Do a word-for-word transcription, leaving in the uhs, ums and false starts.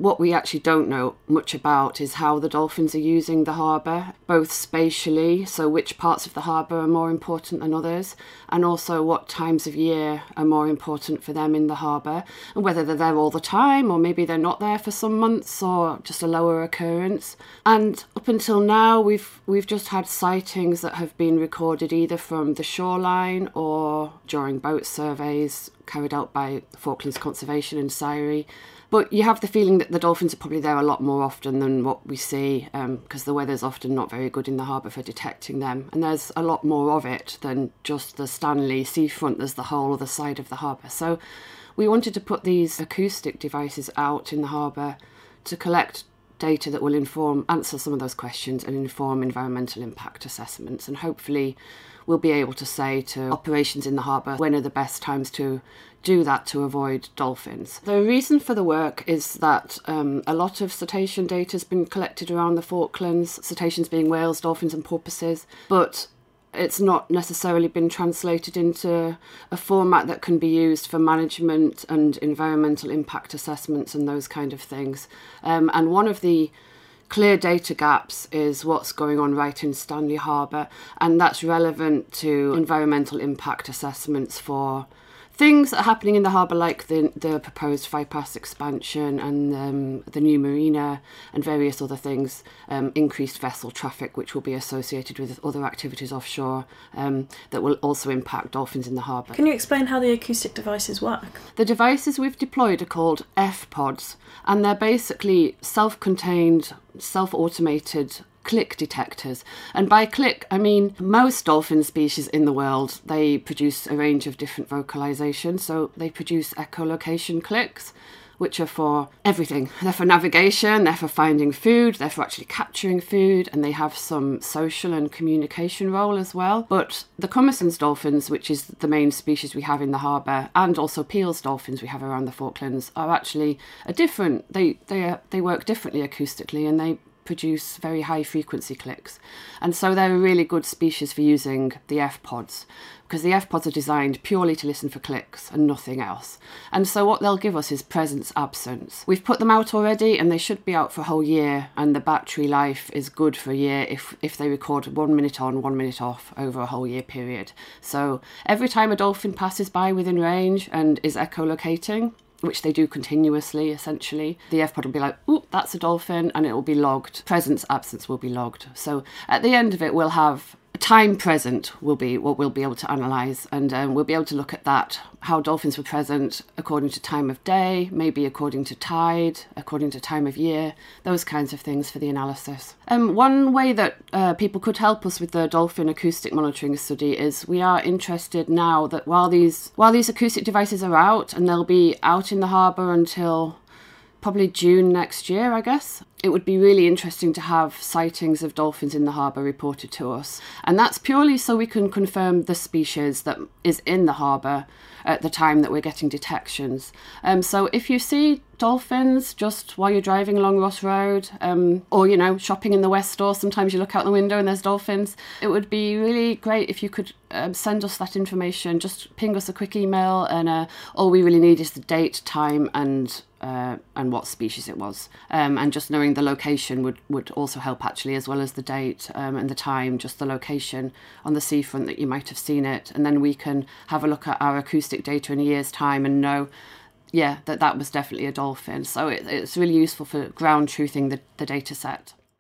what we actually don't know much about is how the dolphins are using the harbour, both spatially, so which parts of the harbour are more important than others, and also what times of year are more important for them in the harbour, and whether they're there all the time, or maybe they're not there for some months, or just a lower occurrence. And up until now, we've we've just had sightings that have been recorded either from the shoreline or during boat surveys carried out by Falklands Conservation and S I R I. But you have the feeling that the dolphins are probably there a lot more often than what we see, because um, the weather's often not very good in the harbour for detecting them. And there's a lot more of it than just the Stanley seafront. There's the whole other side of the harbour. So we wanted to put these acoustic devices out in the harbour to collect data that will inform, answer some of those questions and inform environmental impact assessments. And hopefully we'll be able to say to operations in the harbour when are the best times to do that to avoid dolphins. The reason for the work is that um, a lot of cetacean data has been collected around the Falklands, cetaceans being whales, dolphins and porpoises, but it's not necessarily been translated into a format that can be used for management and environmental impact assessments and those kind of things. Um, and one of the clear data gaps is what's going on right in Stanley Harbour, and that's relevant to environmental impact assessments for things that are happening in the harbour, like the the proposed Five-Pass expansion and um, the new marina and various other things, um, increased vessel traffic, which will be associated with other activities offshore um, that will also impact dolphins in the harbour. Can you explain how the acoustic devices work? The devices we've deployed are called F pods, and they're basically self-contained, self-automated click detectors. And by click, I mean most dolphin species in the world, they produce a range of different vocalizations. So they produce echolocation clicks, which are for everything. They're for navigation, they're for finding food, they're for actually capturing food, and they have some social and communication role as well. But the Commerson's dolphins, which is the main species we have in the harbour, and also Peel's dolphins we have around the Falklands, are actually a different, they, they, are, they work differently acoustically, and they produce very high frequency clicks. And so they're a really good species for using the F pods, because the F pods are designed purely to listen for clicks and nothing else. And so what they'll give us is presence absence. We've put them out already, and they should be out for a whole year, and the battery life is good for a year if, if they record one minute on, one minute off over a whole year period. So every time a dolphin passes by within range and is echolocating, which they do continuously, essentially, the F pod will be like, ooh, that's a dolphin, and it will be logged. Presence, absence will be logged. So at the end of it, we'll have time present will be what we'll be able to analyse, and um, we'll be able to look at that, how dolphins were present according to time of day, maybe according to tide, according to time of year, those kinds of things for the analysis. Um, one way that uh, people could help us with the dolphin acoustic monitoring study is we are interested now that while these while these acoustic devices are out, and they'll be out in the harbour until probably June next year, I guess, it would be really interesting to have sightings of dolphins in the harbour reported to us. And that's purely so we can confirm the species that is in the harbour at the time that we're getting detections. Um, so if you see dolphins just while you're driving along Ross Road, um, or, you know, shopping in the West Store, sometimes you look out the window and there's dolphins, it would be really great if you could um, send us that information. Just ping us a quick email, and uh, all we really need is the date, time, and uh, and what species it was. Um, and just knowing the location would, would also help, actually, as well as the date um, and the time, just the location on the seafront that you might have seen it. And then we can have a look at our acoustic data in a year's time and know, yeah, that that was definitely a dolphin. So it, it's really useful for ground truthing the, the data set.